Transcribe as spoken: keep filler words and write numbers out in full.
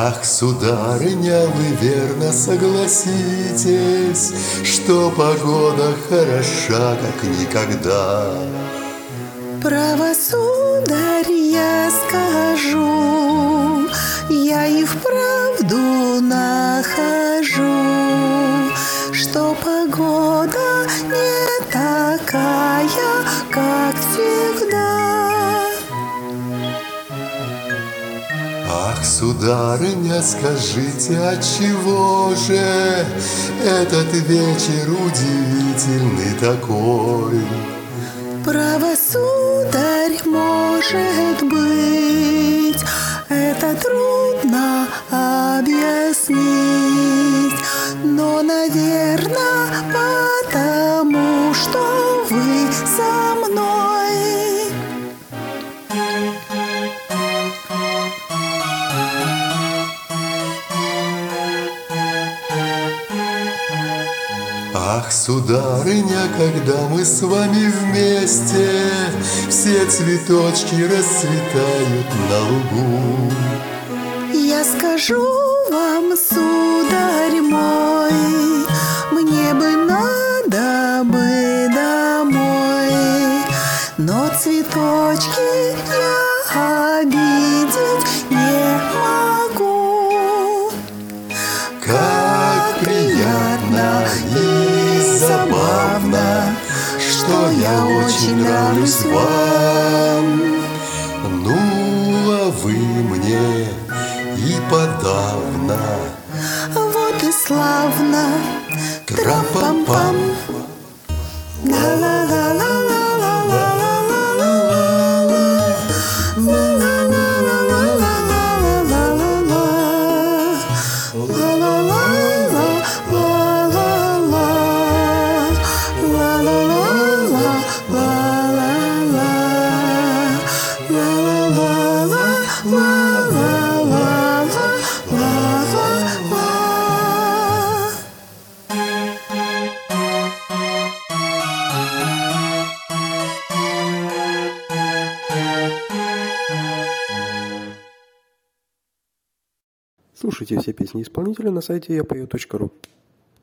Ах, сударыня, вы верно согласитесь, что погода хороша, как никогда. Право, сударь, я скажу, я и вправду нахожу, что погода не такая, как всегда. Ах, сударыня, скажите, отчего же этот вечер удивительный такой? Право, сударь, может быть, это трудно объяснить, но, наверное, потому что вы со мной. Ах, сударыня, когда мы с вами вместе, все цветочки расцветают на лугу. Я скажу вам, сударь мой, мне бы надо бы домой, но цветочки я обидеть не могу. Как приятно и забавно, что я очень нравлюсь вам. Ну, а вы мне и подавно. Вот и славно. Трам-пам-пам. Слушайте все песни исполнителя на сайте я пою точка ру.